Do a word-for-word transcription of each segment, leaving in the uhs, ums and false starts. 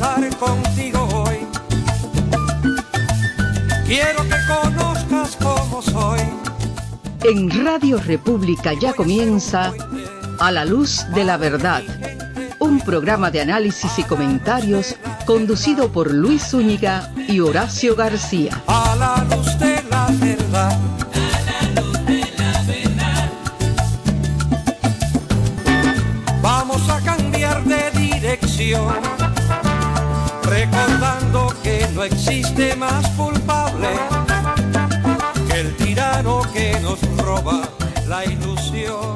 conversar contigo hoy. Quiero que conozcas cómo soy. En Radio República ya comienza A la Luz de la Verdad, un programa de análisis y comentarios conducido por Luis Zúñiga y Horacio García. A la luz de la verdad. A la luz de la verdad. Vamos a cambiar de dirección, recordando que no existe más culpable que el tirano que nos roba la ilusión.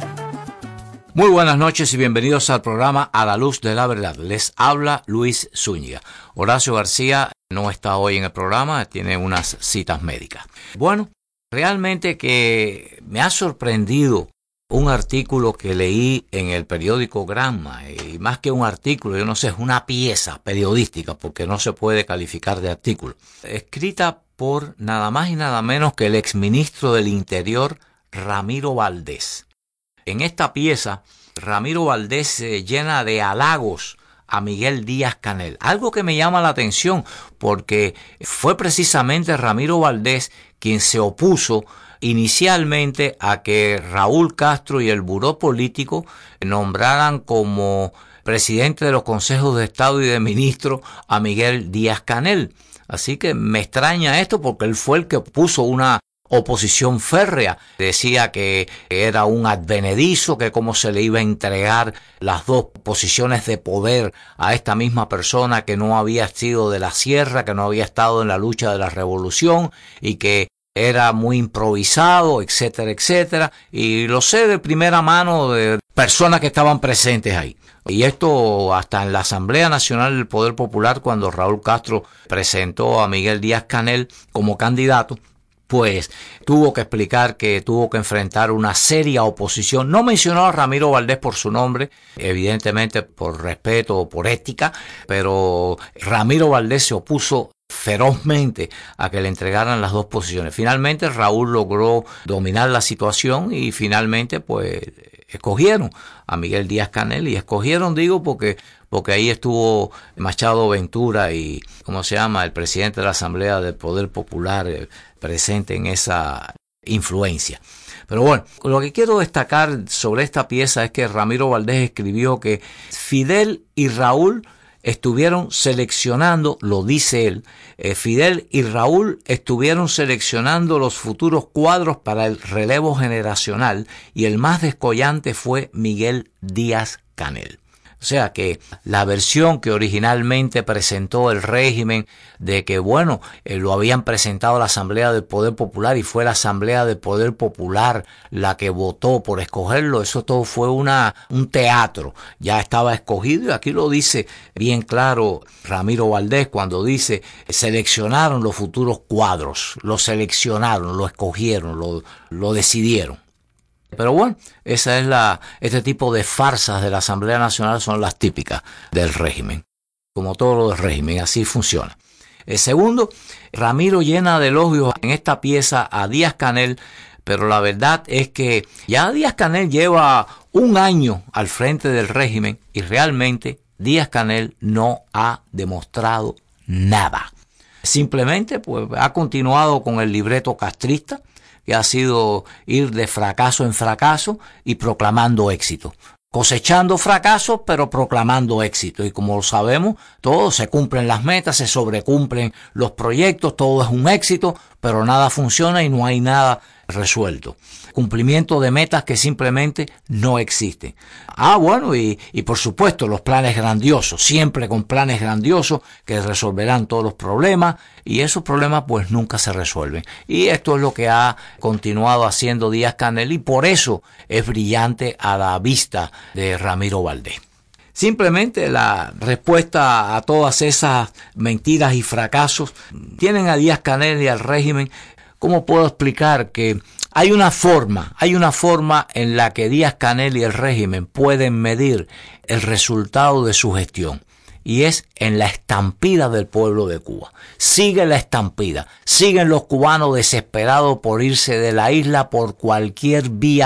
Muy buenas noches y bienvenidos al programa A la Luz de la Verdad. Les habla Luis Zúñiga. Horacio García no está hoy en el programa, tiene unas citas médicas. Bueno, realmente que me ha sorprendido un artículo que leí en el periódico Granma, y más que un artículo, yo no sé, es una pieza periodística, porque no se puede calificar de artículo, escrita por nada más y nada menos que el exministro del Interior, Ramiro Valdés. En esta pieza, Ramiro Valdés se llena de halagos a Miguel Díaz-Canel. Algo que me llama la atención porque fue precisamente Ramiro Valdés quien se opuso inicialmente a que Raúl Castro y el Buró Político nombraran como presidente de los consejos de Estado y de ministros a Miguel Díaz-Canel. Así que me extraña esto porque él fue el que puso una oposición férrea. Decía que era un advenedizo, que cómo se le iba a entregar las dos posiciones de poder a esta misma persona que no había sido de la sierra, que no había estado en la lucha de la revolución y que era muy improvisado, etcétera, etcétera. Y lo sé de primera mano de personas que estaban presentes ahí. Y esto hasta en la Asamblea Nacional del Poder Popular, cuando Raúl Castro presentó a Miguel Díaz-Canel como candidato, pues tuvo que explicar que tuvo que enfrentar una seria oposición. No mencionó a Ramiro Valdés por su nombre, evidentemente por respeto o por ética, pero Ramiro Valdés se opuso ferozmente a que le entregaran las dos posiciones. Finalmente Raúl logró dominar la situación y finalmente pues escogieron a Miguel Díaz-Canel, y escogieron, digo, porque porque ahí estuvo Machado Ventura y, ¿cómo se llama?, el presidente de la Asamblea del Poder Popular eh, presente en esa influencia. Pero bueno, lo que quiero destacar sobre esta pieza es que Ramiro Valdés escribió que Fidel y Raúl estuvieron seleccionando, lo dice él, eh, Fidel y Raúl estuvieron seleccionando los futuros cuadros para el relevo generacional y el más descollante fue Miguel Díaz-Canel. O sea que la versión que originalmente presentó el régimen de que, bueno, eh, lo habían presentado a la Asamblea del Poder Popular y fue la Asamblea del Poder Popular la que votó por escogerlo, eso todo fue una un teatro. Ya estaba escogido y aquí lo dice bien claro Ramiro Valdés cuando dice seleccionaron los futuros cuadros, lo seleccionaron, lo escogieron, lo, lo decidieron. Pero bueno, esa es la, este tipo de farsas de la Asamblea Nacional son las típicas del régimen. Como todo lo del régimen, así funciona. El segundo, Ramiro llena de elogios en esta pieza a Díaz-Canel, pero la verdad es que ya Díaz-Canel lleva un año al frente del régimen y realmente Díaz-Canel no ha demostrado nada. Simplemente pues ha continuado con el libreto castrista, que ha sido ir de fracaso en fracaso y proclamando éxito. Cosechando fracasos, pero proclamando éxito. Y como lo sabemos, todo se cumplen las metas, se sobrecumplen los proyectos, todo es un éxito, pero nada funciona y no hay nada resuelto. Cumplimiento de metas que simplemente no existen. Ah, bueno, y, y por supuesto los planes grandiosos, siempre con planes grandiosos que resolverán todos los problemas, y esos problemas pues nunca se resuelven. Y esto es lo que ha continuado haciendo Díaz-Canel y por eso es brillante a la vista de Ramiro Valdés. Simplemente la respuesta a todas esas mentiras y fracasos tienen a Díaz-Canel y al régimen. ¿Cómo puedo explicar que hay una forma, hay una forma en la que Díaz-Canel y el régimen pueden medir el resultado de su gestión? Y es en la estampida del pueblo de Cuba. Sigue la estampida, siguen los cubanos desesperados por irse de la isla por cualquier vía,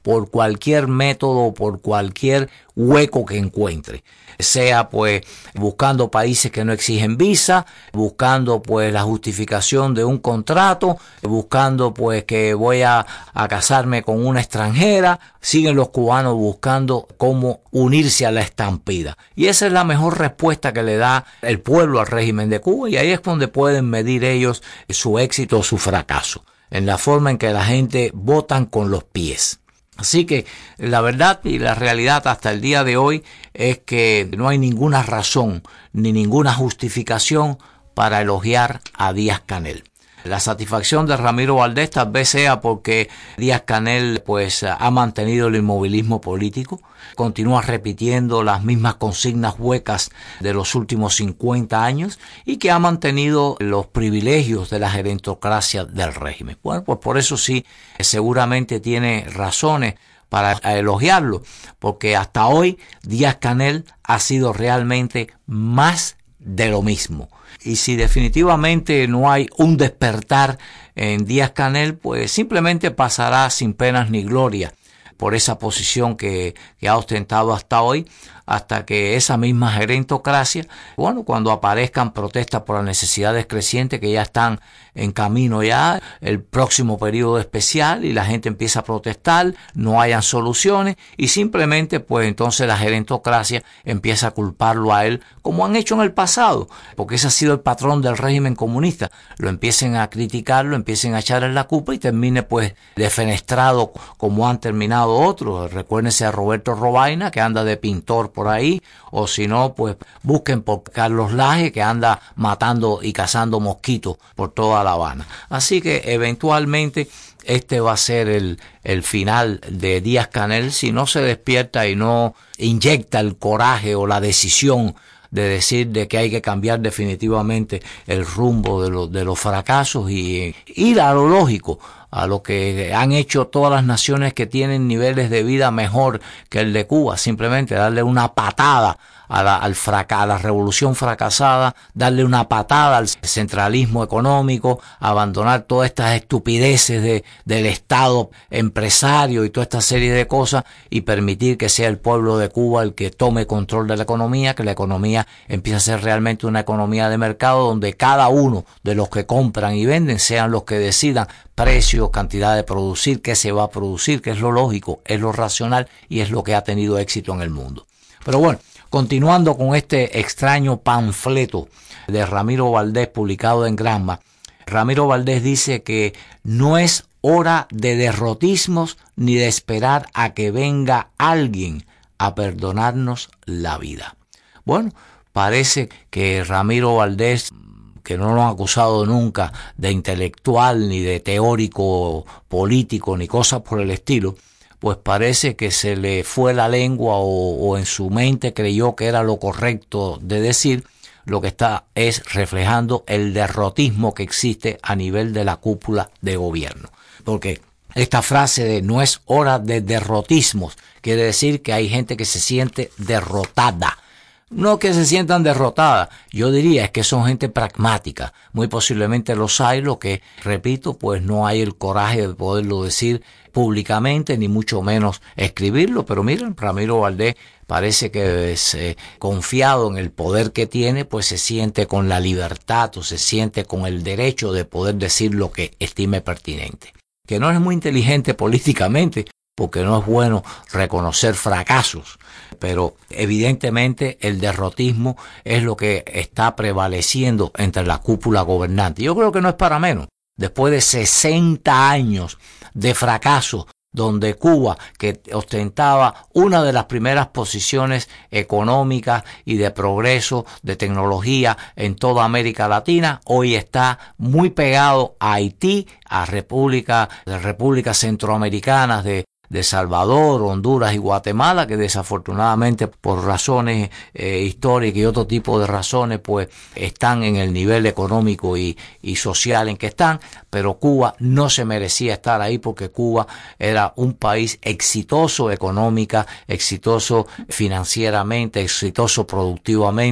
por cualquier método, por cualquier hueco que encuentre, sea pues buscando países que no exigen visa, buscando pues la justificación de un contrato, buscando pues que voy a, a casarme con una extranjera. Siguen los cubanos buscando cómo unirse a la estampida, y esa es la mejor respuesta que le da el pueblo al régimen de Cuba, y ahí es donde pueden medir ellos su éxito o su fracaso, en la forma en que la gente votan con los pies. Así que la verdad y la realidad hasta el día de hoy es que no hay ninguna razón ni ninguna justificación para elogiar a Díaz-Canel. La satisfacción de Ramiro Valdés tal vez sea porque Díaz-Canel pues ha mantenido el inmovilismo político, continúa repitiendo las mismas consignas huecas de los últimos cincuenta años y que ha mantenido los privilegios de la gerontocracia del régimen. Bueno, pues por eso sí, seguramente tiene razones para elogiarlo, porque hasta hoy Díaz-Canel ha sido realmente más de lo mismo. Y si definitivamente no hay un despertar en Díaz-Canel, pues simplemente pasará sin penas ni gloria por esa posición que, que ha ostentado hasta hoy, hasta que esa misma gerontocracia, bueno, cuando aparezcan protestas por las necesidades crecientes que ya están en camino ya, el próximo periodo especial, y la gente empieza a protestar, no hayan soluciones, y simplemente pues entonces la gerontocracia empieza a culparlo a él, como han hecho en el pasado, porque ese ha sido el patrón del régimen comunista. Lo empiecen a criticar, lo empiecen a echar en la culpa y termine pues defenestrado como han terminado otros. Recuérdense a Roberto Robaina, que anda de pintor por ahí, o si no, pues busquen por Carlos Laje, que anda matando y cazando mosquitos por toda La Habana. Así que eventualmente este va a ser el, el final de Díaz-Canel si no se despierta y no inyecta el coraje o la decisión de decir de que hay que cambiar definitivamente el rumbo de, lo, de los fracasos y ir a lo lógico, a lo que han hecho todas las naciones que tienen niveles de vida mejor que el de Cuba, simplemente darle una patada a la, al fraca, a la revolución fracasada, darle una patada al centralismo económico, abandonar todas estas estupideces de, del Estado empresario y toda esta serie de cosas, y permitir que sea el pueblo de Cuba el que tome control de la economía, que la economía empiece a ser realmente una economía de mercado donde cada uno de los que compran y venden sean los que decidan precios, cantidad de producir, qué se va a producir, que es lo lógico, es lo racional y es lo que ha tenido éxito en el mundo. Pero bueno, continuando con este extraño panfleto de Ramiro Valdés publicado en Granma, Ramiro Valdés dice que no es hora de derrotismos ni de esperar a que venga alguien a perdonarnos la vida. Bueno, parece que Ramiro Valdés, que no lo han acusado nunca de intelectual ni de teórico político ni cosas por el estilo, pues parece que se le fue la lengua o, o en su mente creyó que era lo correcto de decir. Lo que está es reflejando el derrotismo que existe a nivel de la cúpula de gobierno. Porque esta frase de no es hora de derrotismos quiere decir que hay gente que se siente derrotada. No que se sientan derrotadas, yo diría es que son gente pragmática. Muy posiblemente los hay, lo que, repito, pues no hay el coraje de poderlo decir públicamente, ni mucho menos escribirlo. Pero miren, Ramiro Valdés parece que es eh, confiado en el poder que tiene, pues se siente con la libertad o se siente con el derecho de poder decir lo que estime pertinente. Que no es muy inteligente políticamente, porque no es bueno reconocer fracasos, pero evidentemente el derrotismo es lo que está prevaleciendo entre la cúpula gobernante. Yo creo que no es para menos. Después de sesenta años de fracaso, donde Cuba, que ostentaba una de las primeras posiciones económicas y de progreso, de tecnología en toda América Latina, hoy está muy pegado a Haití, a República, de repúblicas centroamericanas de de Salvador, Honduras y Guatemala, que desafortunadamente por razones eh, históricas y otro tipo de razones pues están en el nivel económico y, y social en que están, pero Cuba no se merecía estar ahí porque Cuba era un país exitoso económica, exitoso financieramente, exitoso productivamente,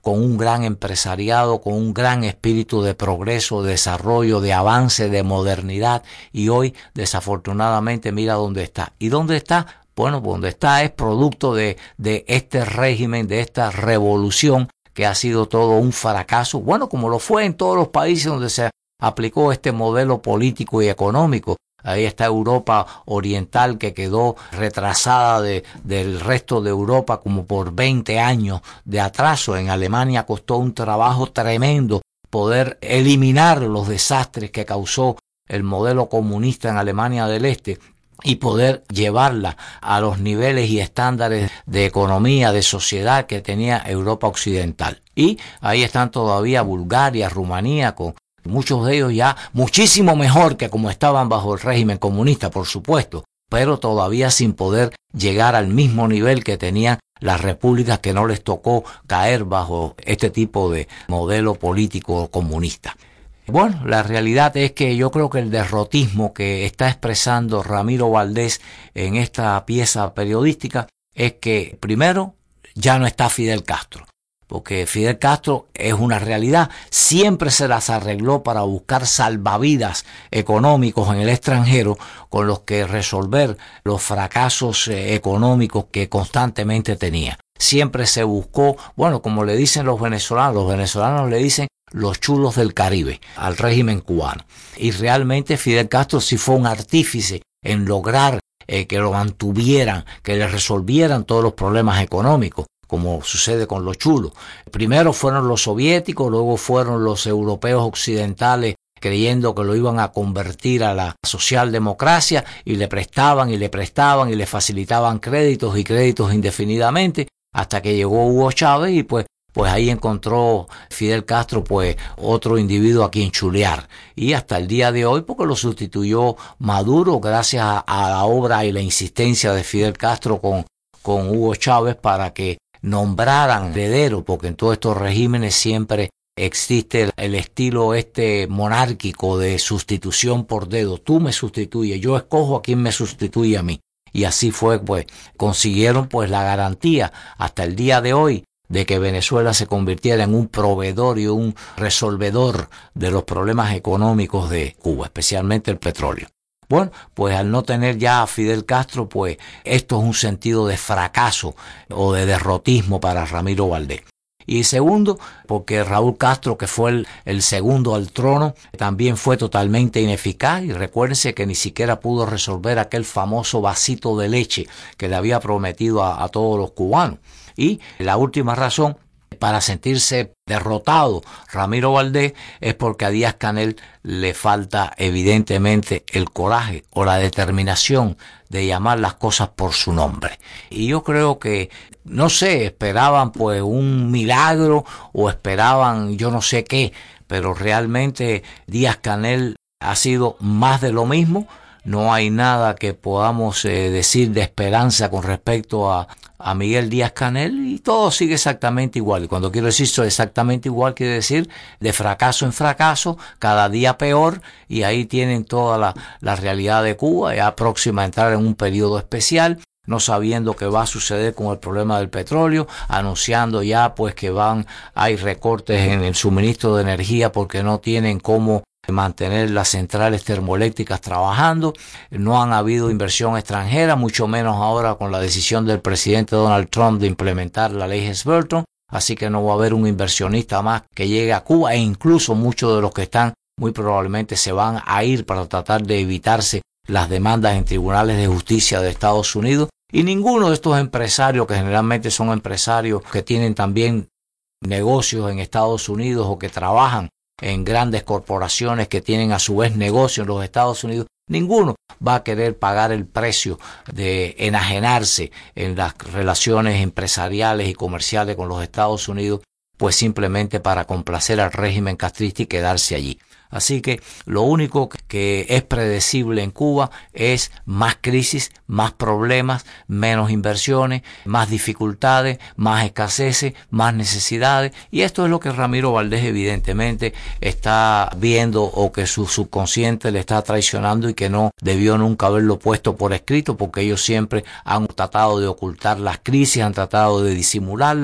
con un gran empresariado, con un gran espíritu de progreso, de desarrollo, de avance, de modernidad, y hoy desafortunadamente mira dónde está. ¿Y dónde está? Bueno, donde está es producto de, de este régimen, de esta revolución que ha sido todo un fracaso, bueno, como lo fue en todos los países donde se aplicó este modelo político y económico. Ahí está Europa Oriental, que quedó retrasada de, del resto de Europa como por veinte años de atraso. En Alemania costó un trabajo tremendo poder eliminar los desastres que causó el modelo comunista en Alemania del Este y poder llevarla a los niveles y estándares de economía, de sociedad que tenía Europa Occidental. Y ahí están todavía Bulgaria, Rumanía, con muchos de ellos ya muchísimo mejor que como estaban bajo el régimen comunista, por supuesto, pero todavía sin poder llegar al mismo nivel que tenían las repúblicas que no les tocó caer bajo este tipo de modelo político comunista. Bueno, la realidad es que yo creo que el derrotismo que está expresando Ramiro Valdés en esta pieza periodística es que, primero, ya no está Fidel Castro. Porque Fidel Castro es una realidad, siempre se las arregló para buscar salvavidas económicos en el extranjero con los que resolver los fracasos eh, económicos que constantemente tenía. Siempre se buscó, bueno, como le dicen los venezolanos, los venezolanos le dicen los chulos del Caribe al régimen cubano. Y realmente Fidel Castro sí fue un artífice en lograr eh, que lo mantuvieran, que le resolvieran todos los problemas económicos, como sucede con los chulos. Primero fueron los soviéticos, luego fueron los europeos occidentales creyendo que lo iban a convertir a la socialdemocracia y le prestaban y le prestaban y le facilitaban créditos y créditos indefinidamente hasta que llegó Hugo Chávez y pues pues ahí encontró Fidel Castro pues otro individuo a quien chulear. Y hasta el día de hoy, porque lo sustituyó Maduro gracias a, a la obra y la insistencia de Fidel Castro con, con Hugo Chávez para que nombraran heredero, porque en todos estos regímenes siempre existe el, el estilo este monárquico de sustitución por dedo. Tú me sustituyes, yo escojo a quien me sustituye a mí. Y así fue, pues, consiguieron pues la garantía hasta el día de hoy de que Venezuela se convirtiera en un proveedor y un resolvedor de los problemas económicos de Cuba, especialmente el petróleo. Bueno, pues al no tener ya a Fidel Castro, pues esto es un sentido de fracaso o de derrotismo para Ramiro Valdés. Y segundo, porque Raúl Castro, que fue el, el segundo al trono, también fue totalmente ineficaz. Y recuérdense que ni siquiera pudo resolver aquel famoso vasito de leche que le había prometido a, a todos los cubanos. Y la última razón para sentirse derrotado Ramiro Valdés es porque a Díaz-Canel le falta evidentemente el coraje o la determinación de llamar las cosas por su nombre. Y yo creo que, no sé, esperaban pues un milagro o esperaban yo no sé qué, pero realmente Díaz-Canel ha sido más de lo mismo. No hay nada que podamos eh, decir de esperanza con respecto a, a Miguel Díaz-Canel y todo sigue exactamente igual. Y cuando quiero decir esto exactamente igual, quiere decir de fracaso en fracaso, cada día peor, y ahí tienen toda la, la realidad de Cuba, ya próxima a entrar en un periodo especial, no sabiendo qué va a suceder con el problema del petróleo, anunciando ya pues que van, hay recortes en el suministro de energía porque no tienen cómo mantener las centrales termoeléctricas trabajando. No han habido inversión extranjera, mucho menos ahora con la decisión del presidente Donald Trump de implementar la ley Hess-Burton, así que no va a haber un inversionista más que llegue a Cuba, e incluso muchos de los que están muy probablemente se van a ir para tratar de evitarse las demandas en tribunales de justicia de Estados Unidos. Y ninguno de estos empresarios, que generalmente son empresarios que tienen también negocios en Estados Unidos o que trabajan en grandes corporaciones que tienen a su vez negocios en los Estados Unidos, ninguno va a querer pagar el precio de enajenarse en las relaciones empresariales y comerciales con los Estados Unidos, pues simplemente para complacer al régimen castrista y quedarse allí. Así que lo único que es predecible en Cuba es más crisis, más problemas, menos inversiones, más dificultades, más escaseces, más necesidades. Y esto es lo que Ramiro Valdés evidentemente está viendo, o que su subconsciente le está traicionando y que no debió nunca haberlo puesto por escrito, porque ellos siempre han tratado de ocultar las crisis, han tratado de disimularlas.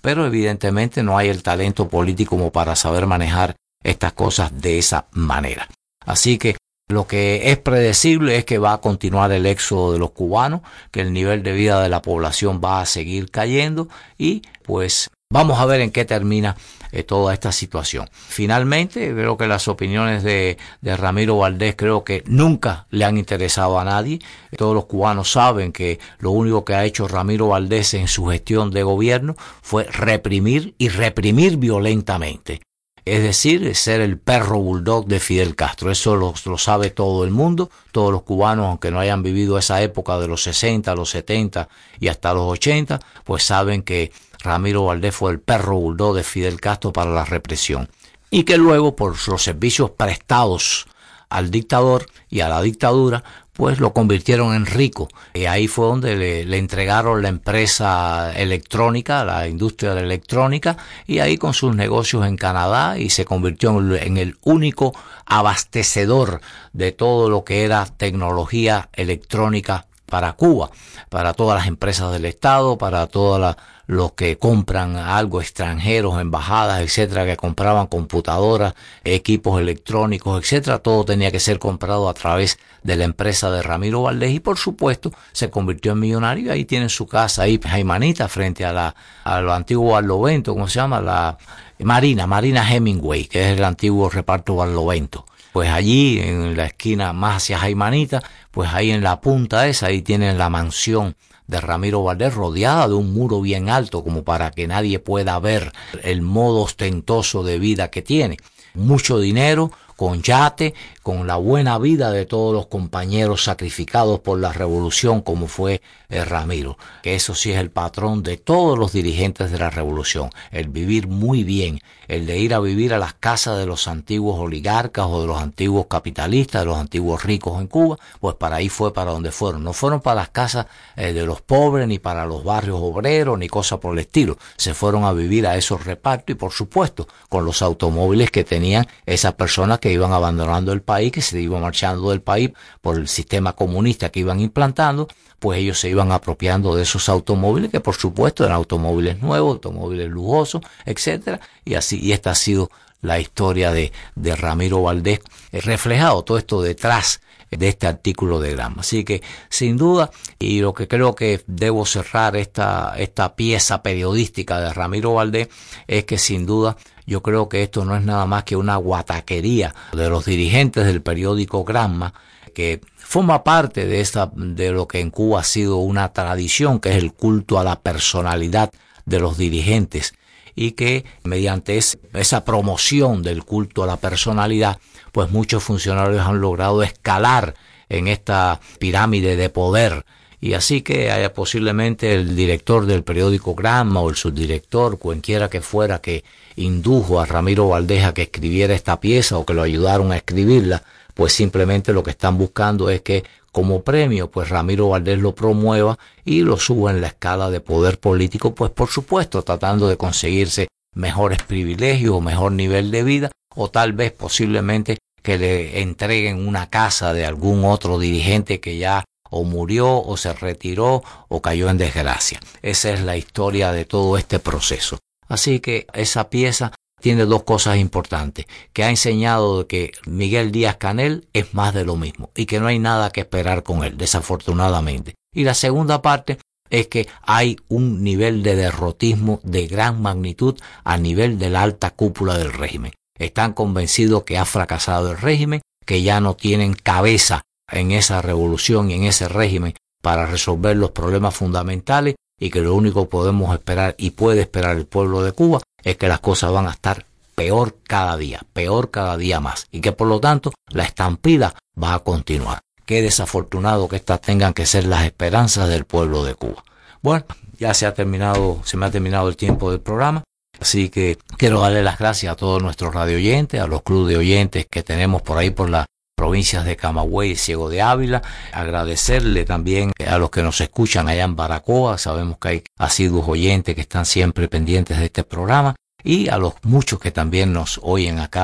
pero evidentemente no hay el talento político como para saber manejar estas cosas de esa manera. Así que lo que es predecible es que va a continuar el éxodo de los cubanos, que el nivel de vida de la población va a seguir cayendo y pues vamos a ver en qué termina eh, toda esta situación. Finalmente, creo que las opiniones de, de Ramiro Valdés creo que nunca le han interesado a nadie. Todos los cubanos saben que lo único que ha hecho Ramiro Valdés en su gestión de gobierno fue reprimir y reprimir violentamente. Es decir, ser el perro bulldog de Fidel Castro. Eso lo, lo sabe todo el mundo. Todos los cubanos, aunque no hayan vivido esa época de los sesenta, los setenta y hasta los ochenta, pues saben que Ramiro Valdés fue el perro bulldog de Fidel Castro para la represión. Y que luego, por los servicios prestados al dictador y a la dictadura, pues lo convirtieron en rico. Y ahí fue donde le, le entregaron la empresa electrónica, la industria de la electrónica, y ahí con sus negocios en Canadá, y se convirtió en, en el único abastecedor de todo lo que era tecnología electrónica para Cuba, para todas las empresas del Estado, para todas las los que compran algo, extranjeros, embajadas, etcétera, que compraban computadoras, equipos electrónicos, etcétera, todo tenía que ser comprado a través de la empresa de Ramiro Valdés y por supuesto se convirtió en millonario. Ahí tienen su casa ahí, Jaimanita, frente a la a lo antiguo Barlovento, ¿cómo se llama? La Marina, Marina Hemingway, que es el antiguo reparto Barlovento. Pues allí, en la esquina más hacia Jaimanita, pues ahí en la punta esa, ahí tienen la mansión de Ramiro Valdés, rodeada de un muro bien alto como para que nadie pueda ver el modo ostentoso de vida que tiene. Mucho dinero, con yate, con la buena vida de todos los compañeros sacrificados por la revolución como fue eh, Ramiro, que eso sí es el patrón de todos los dirigentes de la revolución, el vivir muy bien, el de ir a vivir a las casas de los antiguos oligarcas o de los antiguos capitalistas, de los antiguos ricos en Cuba, pues para ahí fue para donde fueron, no fueron para las casas eh, de los pobres, ni para los barrios obreros, ni cosa por el estilo, se fueron a vivir a esos repartos y por supuesto con los automóviles que tenían esas personas que iban abandonando el país, que se iban marchando del país por el sistema comunista que iban implantando, pues ellos se iban apropiando de esos automóviles que por supuesto eran automóviles nuevos, automóviles lujosos, etcétera, y así, y esta ha sido la historia de, de Ramiro Valdés, eh, reflejado todo esto detrás de este artículo de Gramma. Así que, sin duda, y lo que creo que debo cerrar esta, esta pieza periodística de Ramiro Valdés, es que sin duda yo creo que esto no es nada más que una guataquería de los dirigentes del periódico Gramma, que forma parte de esta, de lo que en Cuba ha sido una tradición, que es el culto a la personalidad de los dirigentes, y que mediante es, esa promoción del culto a la personalidad, pues muchos funcionarios han logrado escalar en esta pirámide de poder. Y así que haya posiblemente el director del periódico Gramma o el subdirector, cualquiera que fuera que indujo a Ramiro Valdés a que escribiera esta pieza o que lo ayudaron a escribirla, pues simplemente lo que están buscando es que como premio, pues Ramiro Valdés lo promueva y lo suba en la escala de poder político, pues por supuesto tratando de conseguirse mejores privilegios o mejor nivel de vida, o tal vez posiblemente que le entreguen una casa de algún otro dirigente que ya o murió o se retiró o cayó en desgracia. Esa es la historia de todo este proceso. Así que esa pieza tiene dos cosas importantes, que ha enseñado que Miguel Díaz-Canel es más de lo mismo y que no hay nada que esperar con él, desafortunadamente. Y la segunda parte es que hay un nivel de derrotismo de gran magnitud a nivel de la alta cúpula del régimen. Están convencidos que ha fracasado el régimen, que ya no tienen cabeza en esa revolución y en ese régimen para resolver los problemas fundamentales y que lo único que podemos esperar y puede esperar el pueblo de Cuba es que las cosas van a estar peor cada día, peor cada día más, y que por lo tanto la estampida va a continuar. Qué desafortunado que estas tengan que ser las esperanzas del pueblo de Cuba. Bueno, ya se ha terminado, se me ha terminado el tiempo del programa, así que quiero darle las gracias a todos nuestros radio oyentes, a los clubes de oyentes que tenemos por ahí por las provincias de Camagüey y Ciego de Ávila, agradecerle también a los que nos escuchan allá en Baracoa, sabemos que hay asiduos oyentes que están siempre pendientes de este programa, y a los muchos que también nos oyen acá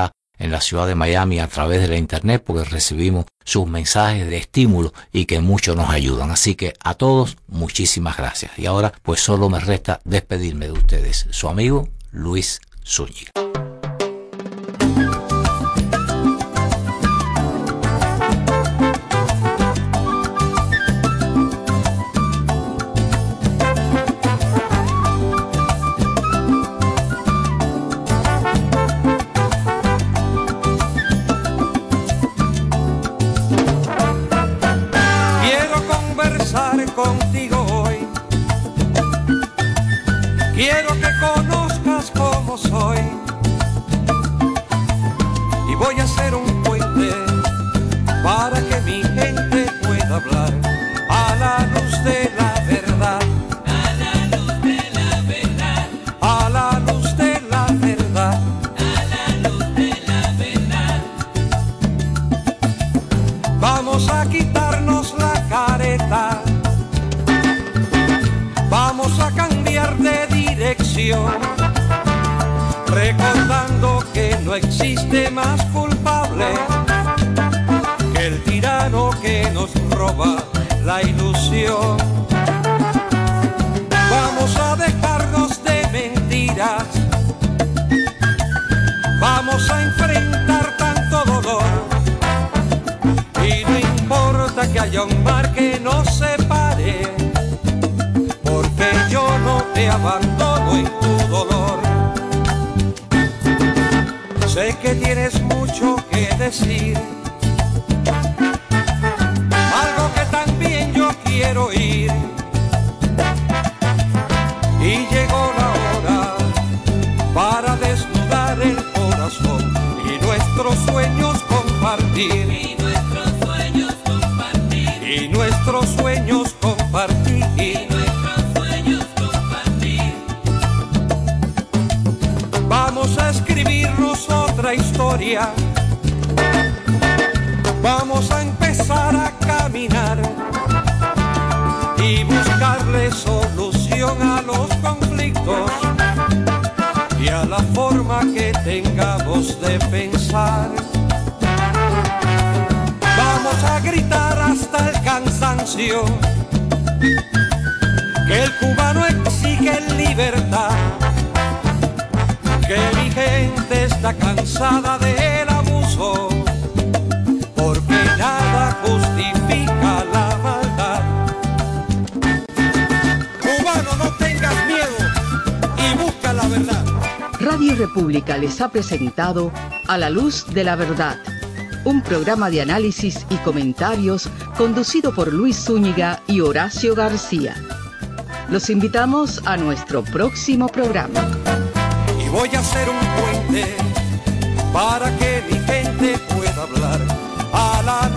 en la ciudad de Miami a través de la internet, porque recibimos sus mensajes de estímulo y que mucho nos ayudan. Así que a todos, muchísimas gracias. Y ahora pues solo me resta despedirme de ustedes. Su amigo Luis Zúñiga. Contigo hoy quiero que conozcas cómo soy y voy a hacer un puente para que mi gente pueda hablar a la luz de la verdad, a la luz de la verdad, a la luz de la verdad, a la luz de la verdad. Vamos a quitarnos la careta, vamos a cambiar de dirección, recordando que no existe más culpable que el tirano que nos roba la ilusión. Vamos a dejarnos de mentiras, vamos a enfrentar tanto dolor, y no importa que haya un mar que nos separe, porque yo no te abandono en tu dolor. Sé que tienes mucho que decir, algo que también yo quiero oír, y llegó la hora para desnudar el corazón y nuestros sueños compartir, Y nuestros sueños compartir, y nuestros sueños compartir. y nuestros sueños compartir. Vamos a escribirnos otra historia, vamos a empezar a caminar y buscarle solución a los conflictos y a la forma que tengamos de pensar. Vamos a gritar hasta el cansancio que el cubano exige libertad, que mi gente está cansada del abuso, porque nada justifica la maldad. Cubano, no tengas miedo y busca la verdad. Radio República les ha presentado A la Luz de la Verdad, un programa de análisis y comentarios conducido por Luis Zúñiga y Horacio García. Los invitamos a nuestro próximo programa. Y voy a hacer un puente para que mi gente pueda hablar a la